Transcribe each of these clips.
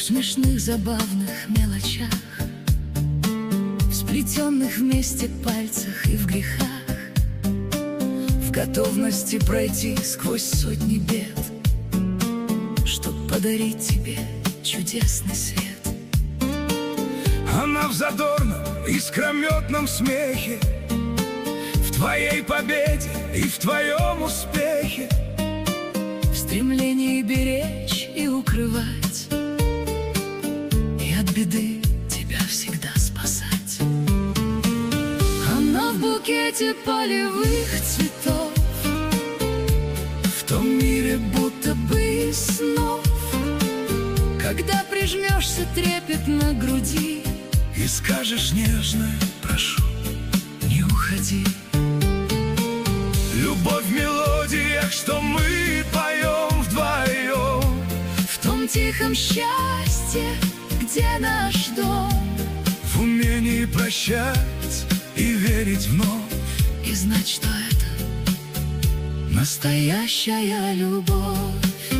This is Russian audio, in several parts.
смешных, забавных мелочах, в сплетенных вместе пальцах и в грехах, в готовности пройти сквозь сотни бед, чтоб подарить тебе чудесный свет. Она в задорном, искрометном смехе, в твоей победе и в твоем успехе, в стремлении беречь и укрывать, и от беды тебя всегда спасать. Она в букете полевых цветов, в том мире будто бы из снов, когда прижмешься трепет на груди и скажешь нежно: прошу, не уходи. Любовь в мелодиях, что мы поем вдвоем, в том тихом счастье, где наш дом, в умении прощать и верить вновь, и знать, что это настоящая любовь.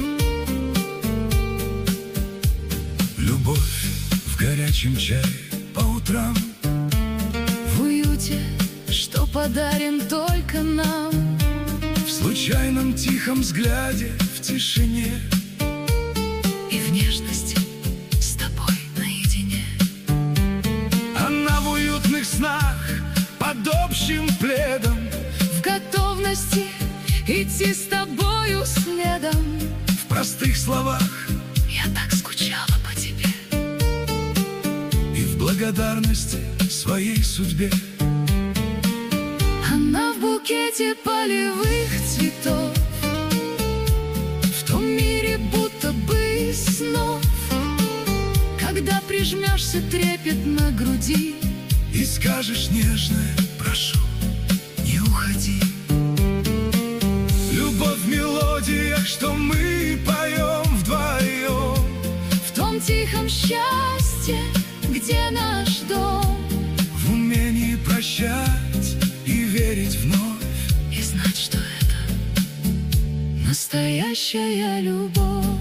Любовь в горячем чае по утрам, в уюте, что подарен только нам, в случайном тихом взгляде, в тишине и в нежности с тобой наедине. Она в уютных снах под общим пледом, в готовности идти с тобою следом. в простых словах Я так скучала по тебе, и в благодарности своей судьбе. она в букете полевых цветов, в том мире будто бы из снов, когда прижмешься трепет на груди И скажешь нежное: прошу, не уходи. любовь в мелодиях, что мы поем вдвоем, В том тихом счастье, где наш дом, в умении прощать и верить вновь, и знать, что это настоящая любовь.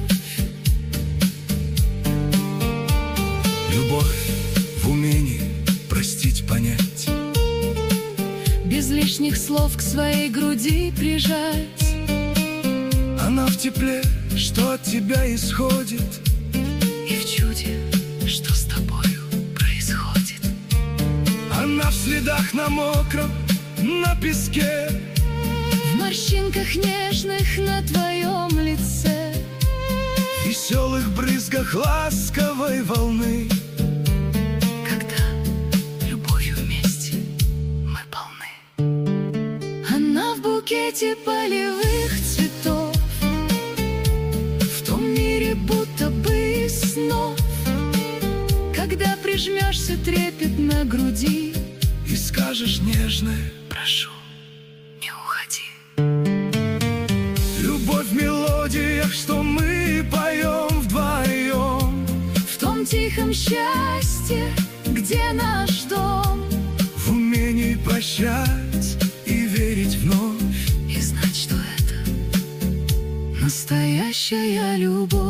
любовь в умении простить, понять, Без лишних слов к своей груди прижать, она в тепле, что от тебя исходит, и в чуде, что с тобою происходит. она в следах на мокром, на песке, В морщинках нежных на твоем лице, в веселых брызгах ласковой волны, когда любовью вместе мы полны. Она в букете полевых цветов, в том мире будто бы из снов, когда прижмешься трепет на груди и скажешь нежное: прошу, не уходи. любовь в мелодиях, что мы поем вдвоем, В том тихом счастье, где наш дом, в умении прощать и верить вновь, и знать, что это настоящая любовь.